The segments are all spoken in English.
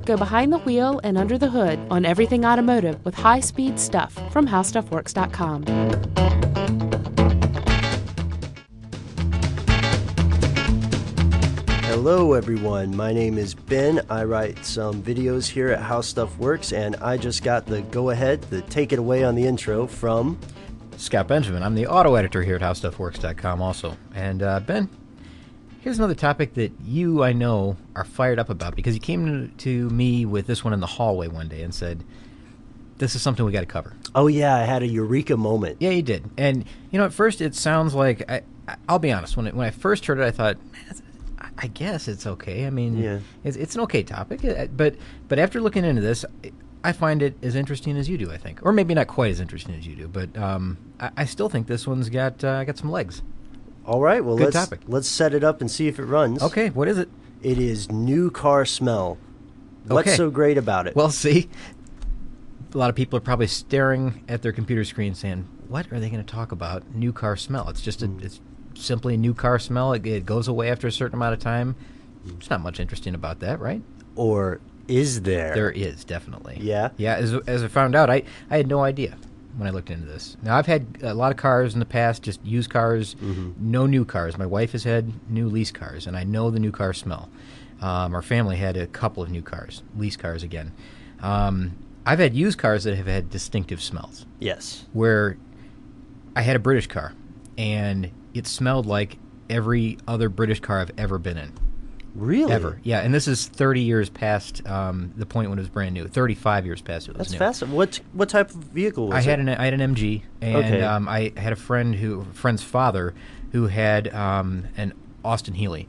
Go behind the wheel and under the hood on everything automotive with high-speed stuff from HowStuffWorks.com. Hello everyone, my name is Ben. I write some videos here at How Stuff Works, and I just got the go-ahead, the take it away on the intro from Scott Benjamin. I'm the auto editor here at HowStuffWorks.com also. And Ben, here's another topic that you, I know, are fired up about because you came to me with this one in the hallway one day and said, this is something we got to cover. Oh yeah, I had a eureka moment. Yeah, you did. And, you know, at first it sounds like, I'll be honest, when I first heard it, I thought, man, I guess it's okay. I mean, yeah. It's an okay topic. But after looking into this, I find it as interesting as you do, I think. Or maybe not quite as interesting as you do, but I still think this one's got some legs. All right, well, Good topic. Let's set it up and see if it runs. Okay, what is it? It is new car smell. What's so great about it? Well, see, a lot of people are probably staring at their computer screen saying, what are they going to talk about? New car smell. It's just it's simply a new car smell. It goes away after a certain amount of time. There's not much interesting about that, right? Or is there? There is, definitely. Yeah? Yeah, as I found out, I had no idea when I looked into this. Now, I've had a lot of cars in the past, just used cars, no new cars. My wife has had new lease cars, and I know the new car smell. Our family had a couple of new cars, lease cars again. I've had used cars that have had distinctive smells. Yes. Where I had a British car, and it smelled like every other British car I've ever been in. Really? Ever. Yeah, and this is 30 years past the point when it was brand new. 35 years past it was new. That's fascinating. What type of vehicle was I it? I had an MG, and I had a friend's father who had an Austin Healey.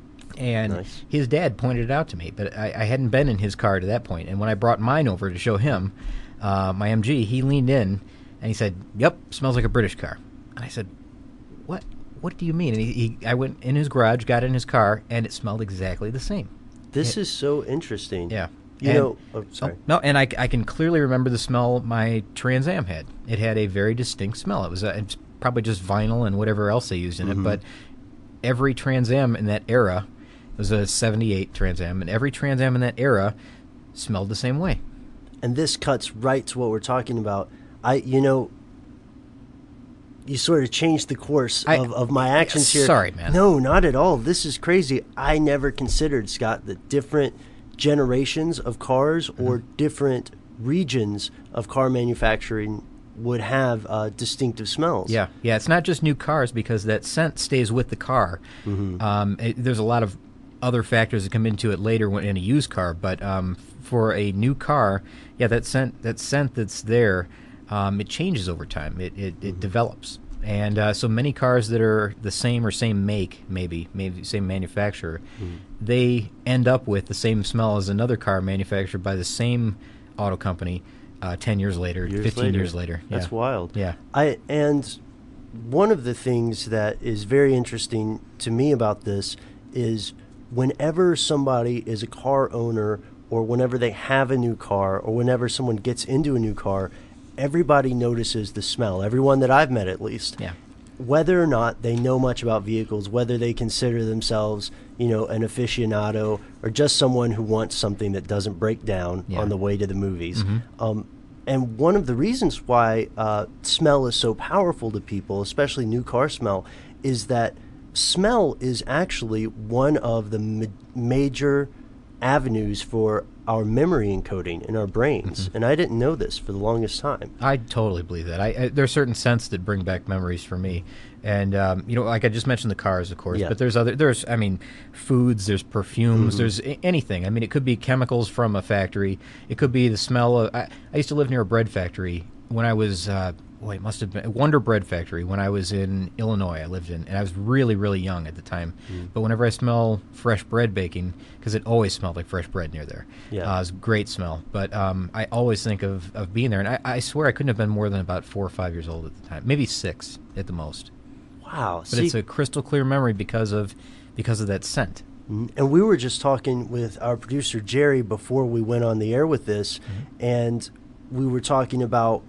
And his dad pointed it out to me, but I hadn't been in his car to that point. And when I brought mine over to show him my MG, he leaned in and he said, "Yep, smells like a British car." And I said, "What? What do you mean?" And I went in his garage, got in his car, and it smelled exactly the same. This is so interesting. Yeah. Sorry. No, and I can clearly remember the smell my Trans Am had. It had a very distinct smell. It was it's probably just vinyl and whatever else they used in it, but every Trans Am in that era, it was a 78 Trans Am, and every Trans Am in that era smelled the same way. And this cuts right to what we're talking about. You sort of changed the course of my actions here. Sorry, man. No, not at all. This is crazy. I never considered, Scott, that different generations of cars or different regions of car manufacturing would have distinctive smells. Yeah. It's not just new cars because that scent stays with the car. There's a lot of other factors that come into it later in a used car, but for a new car, that scent that's there. It changes over time. It develops. And so many cars that are the same or same make, maybe same manufacturer, they end up with the same smell as another car manufactured by the same auto company 10 years later, 15 years later. Yeah. That's wild. Yeah. And one of the things that is very interesting to me about this is whenever somebody is a car owner or whenever they have a new car or whenever someone gets into a new car, everybody notices the smell, everyone that I've met at least. Yeah. Whether or not they know much about vehicles, whether they consider themselves, an aficionado or just someone who wants something that doesn't break down on the way to the movies. And one of the reasons why smell is so powerful to people, especially new car smell, is that smell is actually one of the major avenues for our memory encoding in our brains. And I didn't know this for the longest time. I totally believe that. There are certain scents that bring back memories for me. And, like I just mentioned the cars, of course, but there's foods, there's perfumes, there's anything. I mean, it could be chemicals from a factory. It could be the smell of, I used to live near a bread factory when I was, it must have been Wonder Bread Factory when I was in Illinois. I lived in, and I was really, really young at the time. But whenever I smell fresh bread baking, because it always smelled like fresh bread near there, it was a great smell. But I always think of being there, and I swear I couldn't have been more than about 4 or 5 years old at the time, maybe 6 at the most. Wow! But it's a crystal clear memory because of that scent. And we were just talking with our producer Jerry before we went on the air with this, and we were talking about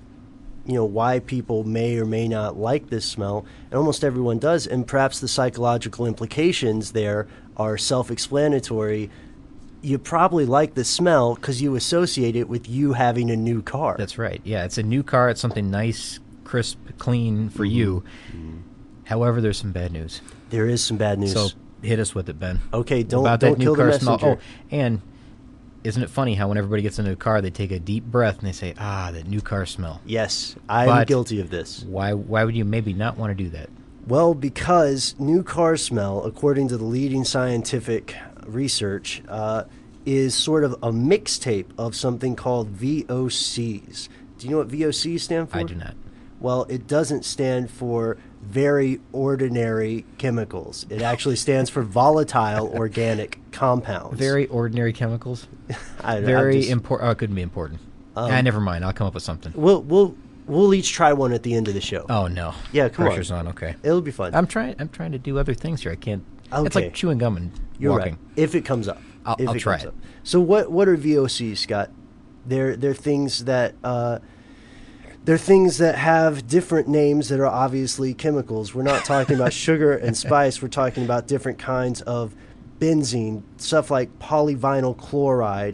why people may or may not like this smell, and almost everyone does, and perhaps the psychological implications there are self-explanatory. you probably like the smell because you associate it with you having a new car. That's right. Yeah, it's a new car. It's something nice, crisp, clean for you. However, there's some bad news. There is some bad news. So hit us with it, Ben. Okay, don't kill the messenger. smell. Oh, and isn't it funny how when everybody gets into a car, they take a deep breath and they say, that new car smell. Yes, I'm guilty of this. Why would you maybe not want to do that? Well, because new car smell, according to the leading scientific research, is sort of a mixtape of something called VOCs. Do you know what VOCs stand for? I do not. Well, it doesn't stand for very ordinary chemicals. It actually stands for volatile organic compounds. Very ordinary chemicals? I don't very important. Oh, it couldn't be important. Never mind. I'll come up with something. We'll each try one at the end of the show. Oh, no. Yeah, come on. Pressure's on. Okay. It'll be fun. I'm trying to do other things here. I can't. Okay. It's like chewing gum and You're walking. right. If it comes up. I'll try it. So what are VOCs, Scott? They're things that they're things that have different names that are obviously chemicals. We're not talking about sugar and spice. We're talking about different kinds of benzene, stuff like polyvinyl chloride,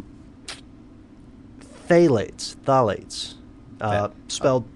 phthalates, spelled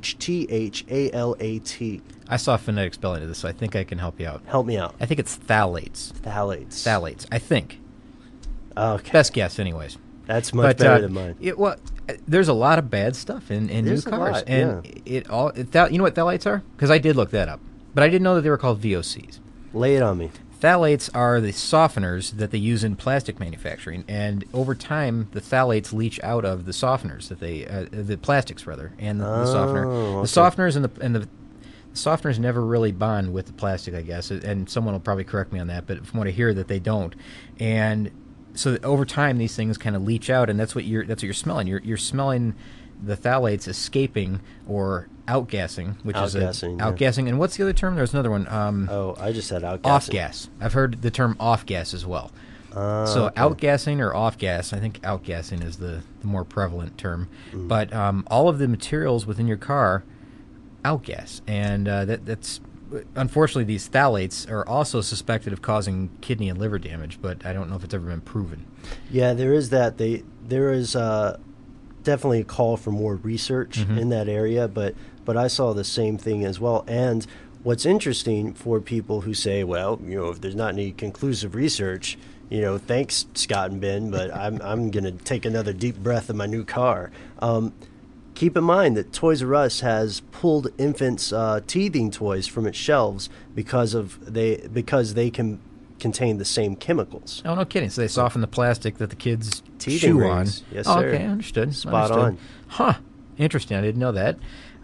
PHTHALAT. I saw a phonetic spelling of this, so I think I can help you out. Help me out. I think it's phthalates. Phthalates. I think. Okay. Best guess, anyways. That's much better than mine. There's a lot of bad stuff in new cars, lot, and you know what phthalates are? Because I did look that up, but I didn't know that they were called VOCs. Lay it on me. Phthalates are the softeners that they use in plastic manufacturing, and over time, the phthalates leach out of the softeners that the plastics rather, and the softener. Okay. The softeners and the softeners never really bond with the plastic, I guess, and someone will probably correct me on that, but from what I hear, that they don't, and so that over time these things kind of leach out, and that's what you're smelling. You're smelling the phthalates escaping or outgassing, which outgassing. And what's the other term? There's another one. I just said outgassing. Off-gas. I've heard the term off-gas as well. So okay. Outgassing or off-gas, I think outgassing is the more prevalent term. Mm. But all of the materials within your car outgas, and that's unfortunately these phthalates are also suspected of causing kidney and liver damage, but I don't know if it's ever been proven. Yeah, there is that. There is definitely a call for more research in that area, but I saw the same thing as well. And what's interesting for people who say, well, if there's not any conclusive research, thanks, Scott and Ben, but I'm going to take another deep breath in my new car. Keep in mind that Toys R Us has pulled infants' teething toys from its shelves because they can contain the same chemicals. Oh, no kidding. So they soften the plastic that the kids teething chew rings. on. Yes, sir. sir. Okay, understood. Spot on. Huh. Interesting. I didn't know that.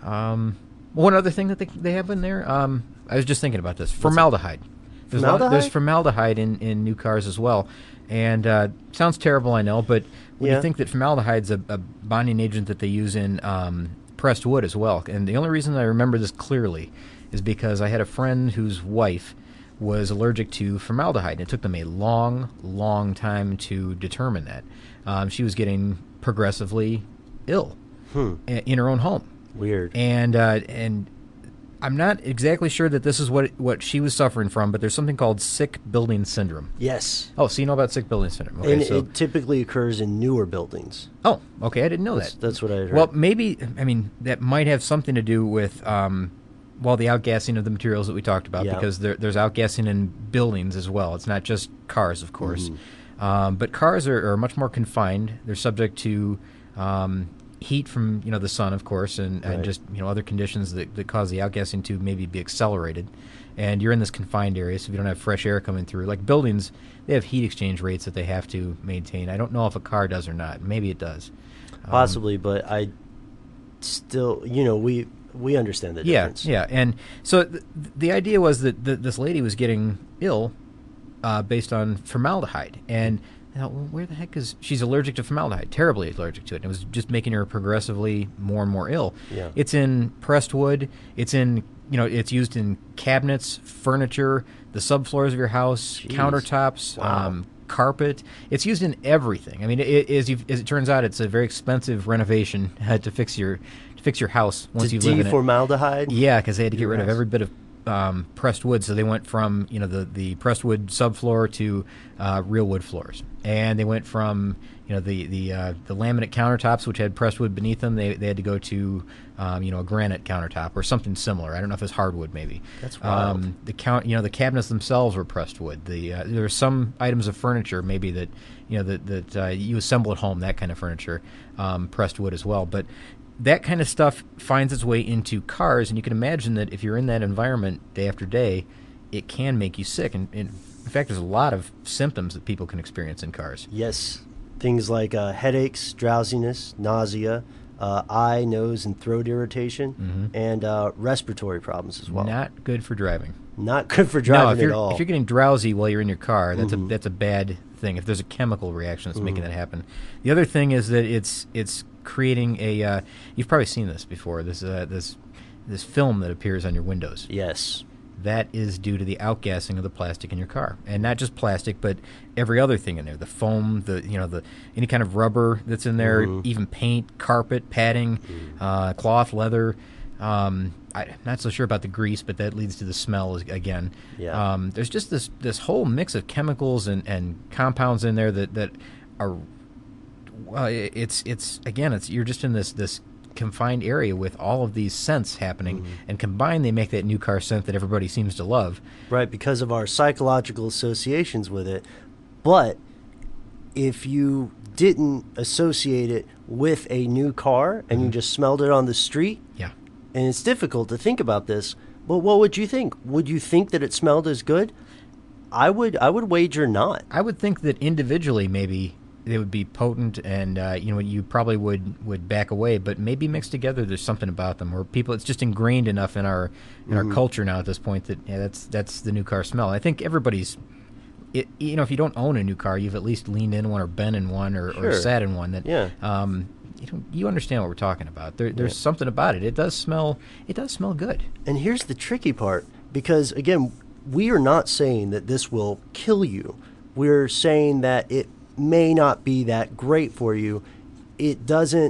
One other thing that they have in there, I was just thinking about this. Formaldehyde. There's formaldehyde in new cars as well. And sounds terrible, I know, but when you think that formaldehyde's a bonding agent that they use in pressed wood as well. And the only reason I remember this clearly is because I had a friend whose wife was allergic to formaldehyde. And it took them a long, long time to determine that. She was getting progressively ill in her own home. Weird. And I'm not exactly sure that this is what she was suffering from, but there's something called sick building syndrome. Yes. Oh, so you know about sick building syndrome. Okay, and it typically occurs in newer buildings. Oh, okay. I didn't know that. That's what I heard. Well, maybe, that might have something to do with, the outgassing of the materials that we talked about, because there's outgassing in buildings as well. It's not just cars, of course. But cars are much more confined. They're subject to heat from the sun, of course, and just other conditions that cause the outgassing to maybe be accelerated. And you're in this confined area, so if you don't have fresh air coming through, like buildings, they have heat exchange rates that they have to maintain. I don't know if a car does or not. Maybe it does. Possibly, but I still, we understand the difference. Yeah. And so the idea was that this lady was getting ill based on formaldehyde, and well, where the heck is she's allergic to formaldehyde, terribly allergic to it, and it was just making her progressively more and more ill. Yeah. It's in pressed wood, it's in it's used in cabinets, furniture, the subfloors of your house, countertops, carpet. It's used in everything. As it turns out, it's a very expensive renovation to fix your house once you live in it. Deformaldehyde? Yeah, because they had to get rid of every bit of pressed wood. So they went from the pressed wood subfloor to real wood floors, and they went from the laminate countertops, which had pressed wood beneath them. They had to go to a granite countertop or something similar. I don't know if it's hardwood, maybe. That's wild. The cabinets themselves were pressed wood. There are some items of furniture maybe that you assemble at home, that kind of furniture, pressed wood as well. But that kind of stuff finds its way into cars, and you can imagine that if you're in that environment day after day, it can make you sick. And in fact, there's a lot of symptoms that people can experience in cars. Yes. Things like headaches, drowsiness, nausea, eye, nose, and throat irritation, and respiratory problems as well. Not good for driving. Not good for driving at all. If you're getting drowsy while you're in your car, that's a bad thing. If there's a chemical reaction that's making that happen. The other thing is that it's creating a. You've probably seen this before. This film that appears on your windows. Yes. That is due to the outgassing of the plastic in your car, and not just plastic, but every other thing in there: the foam, the any kind of rubber that's in there, even paint, carpet, padding, cloth, leather. I'm not so sure about the grease, but that leads to the smell again. Yeah. There's just this whole mix of chemicals and compounds in there that are. Well, you're just in this confined area with all of these scents happening, and combined they make that new car scent that everybody seems to love. Right, because of our psychological associations with it. But if you didn't associate it with a new car and you just smelled it on the street, and it's difficult to think about this, but what would you think? Would you think that it smelled as good? I would wager not. I would think that individually maybe they would be potent, and you probably would back away. But maybe mixed together, there's something about them, or people. It's just ingrained enough in our culture now at this point that that's the new car smell. I think everybody's. If you don't own a new car, you've at least leaned in one or been in one or sat in one. That you understand what we're talking about. There's something about it. It does smell good. And here's the tricky part, because again, we are not saying that this will kill you. We're saying that it may not be that great for you. It doesn't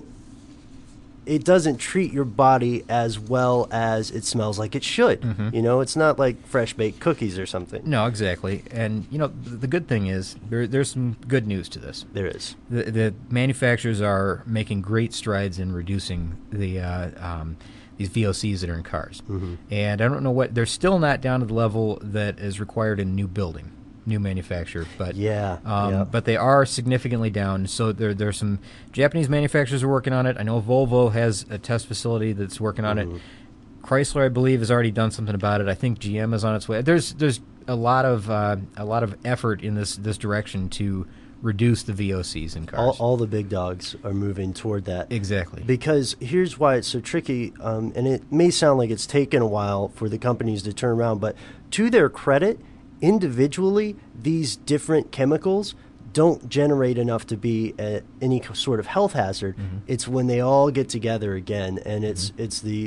treat your body as well as it smells like it should. It's not like fresh baked cookies or something. No, exactly. And the good thing is there's some good news to this. There is. The manufacturers are making great strides in reducing the these VOCs that are in cars. And I don't know they're still not down to the level that is required in a new building. New manufacturer, but but they are significantly down. So there's some Japanese manufacturers who are working on it. I know Volvo has a test facility that's working on it. Chrysler, I believe, has already done something about it. I think GM is on its way. There's a lot of effort in this direction to reduce the VOCs in cars. All the big dogs are moving toward that. Exactly. Because here's why it's so tricky, and it may sound like it's taken a while for the companies to turn around, but to their credit, individually, these different chemicals don't generate enough to be any sort of health hazard. It's when they all get together again, and it's the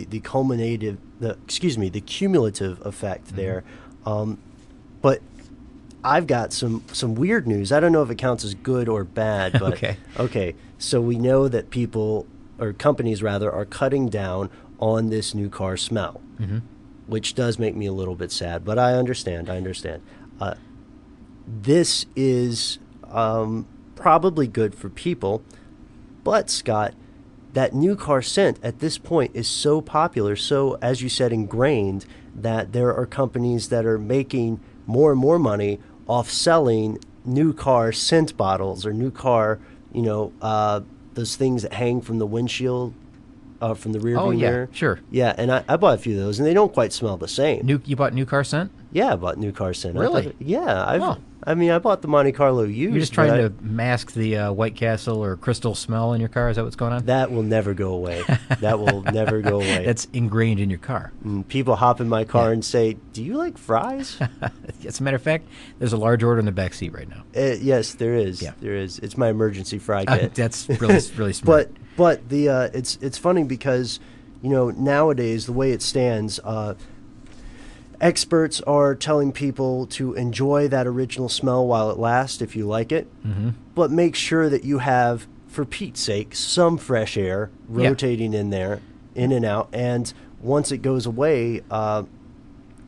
cumulative effect there. But I've got some weird news. I don't know if it counts as good or bad, but okay. So we know that companies are cutting down on this new car smell. Which does make me a little bit sad, but I understand. This is probably good for people, but Scott, that new car scent at this point is so popular, so, as you said, ingrained, that there are companies that are making more and more money off selling new car scent bottles or new car, those things that hang from the windshield. From the rear view mirror. Sure. Yeah, and I bought a few of those, and they don't quite smell the same. You bought new car scent? Yeah, I bought new car scent. Really? I bought the Monte Carlo used. You're just trying to mask the White Castle or Crystal smell in your car? Is that what's going on? That will never go away. That will never go away. That's ingrained in your car. People hop in my car and say, "Do you like fries?" As a matter of fact, there's a large order in the back seat right now. Yes, there is. Yeah. There is. It's my emergency fry kit. That's really smart. But the it's funny because nowadays the way it stands, experts are telling people to enjoy that original smell while it lasts if you like it, but make sure that you have, for Pete's sake, some fresh air rotating in there, in and out, and once it goes away,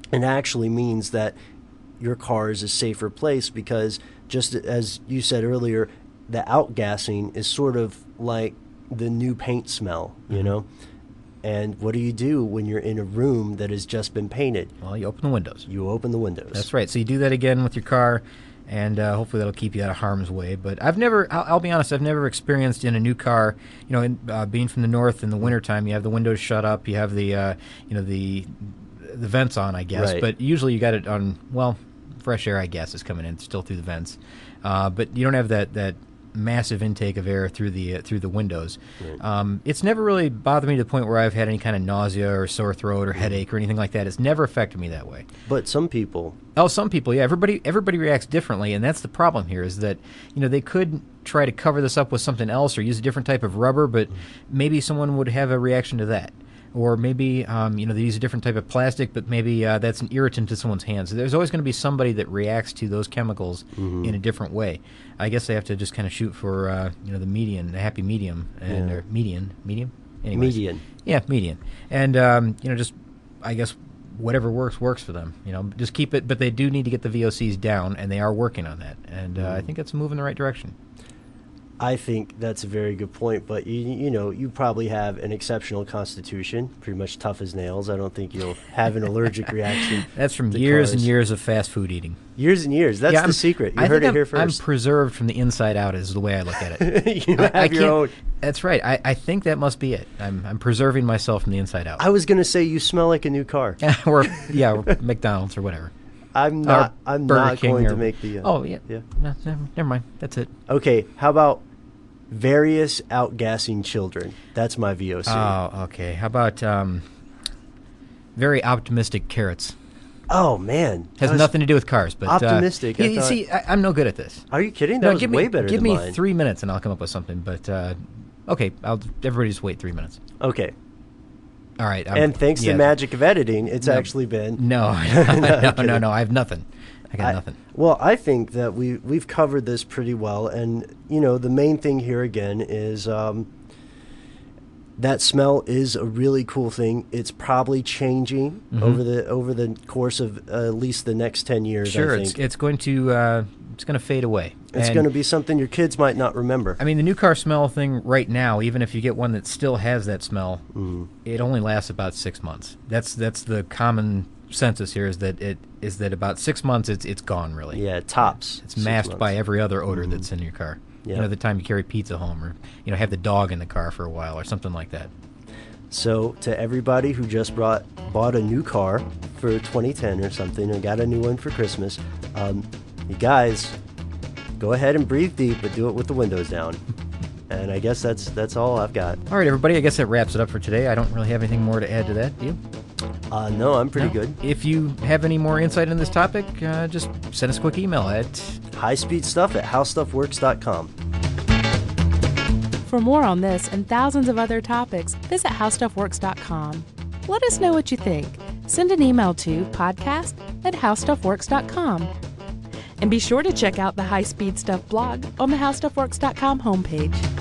it actually means that your car is a safer place, because just as you said earlier, the outgassing is sort of like the new paint smell, you know? And what do you do when you're in a room that has just been painted? Well, you open the windows. You open the windows. That's right. So you do that again with your car, and hopefully that'll keep you out of harm's way. But I've never, I'll be honest, I've never experienced in a new car, you know, being from the north in the wintertime, you have the windows shut up, you have the, you know, the vents on, I guess. Right. But usually you got it on, well, fresh air, I guess, is coming in still through the vents. But you don't have that massive intake of air through the windows. Right. It's never really bothered me to the point where I've had any kind of nausea or sore throat or headache or anything like that. It's never affected me that way. But some people... Oh, some people, yeah. Everybody reacts differently, and that's the problem here, is that, you know, they could try to cover this up with something else or use a different type of rubber, but maybe someone would have a reaction to that. Or maybe, you know, they use a different type of plastic, but maybe that's an irritant to someone's hands. So there's always going to be somebody that reacts to those chemicals in a different way. I guess they have to just kind of shoot for, you know, the happy medium, and or medium. Anyways. Median. Yeah, median. And you know, just I guess whatever works for them. You know, just keep it. But they do need to get the VOCs down, and they are working on that. And I think that's a move in the right direction. I think that's a very good point, but you know, you probably have an exceptional constitution, pretty much tough as nails. I don't think you'll have an allergic reaction. That's from years and years of fast food eating. Years and years. That's the secret. You heard it here first. I'm preserved from the inside out is the way I look at it. You have your own. That's right. I think that must be it. I'm preserving myself from the inside out. I was going to say you smell like a new car. or McDonald's or whatever. I'm not going to make the... oh, yeah. No, never mind. That's it. Okay, how about various outgassing children? That's my VOC. Oh, okay. How about very optimistic carrots? Oh, man. Has nothing to do with cars, but... Optimistic. You see, I'm no good at this. Are you kidding? That was way better than mine. Give me 3 minutes and I'll come up with something, but... okay, everybody just wait 3 minutes. Okay. All right. And thanks to the magic of editing, it's actually been... No, I have nothing. I got nothing. Well, I think that we've covered this pretty well, and you know, the main thing here again is that smell is a really cool thing. It's probably changing over the course of at least the next 10 years. Sure, I think. It's going to fade away. It's going to be something your kids might not remember. I mean, the new car smell thing right now, even if you get one that still has that smell, it only lasts about 6 months. That's the common census here, is that about 6 months it's gone, really. Yeah, tops. It's masked by every other odor that's in your car. Yep. You know, the time you carry pizza home, or you know, have the dog in the car for a while or something like that. So to everybody who just bought a new car for 2010 or something, and got a new one for Christmas, you guys, go ahead and breathe deep, but do it with the windows down. And I guess that's all I've got. All right, everybody, I guess that wraps it up for today. I don't really have anything more to add to that. Do you? No, I'm pretty good. If you have any more insight on this topic, just send us a quick email at highspeedstuff@howstuffworks.com. For more on this and thousands of other topics, visit howstuffworks.com. Let us know what you think. Send an email to podcast@howstuffworks.com. And be sure to check out the High Speed Stuff blog on the howstuffworks.com homepage.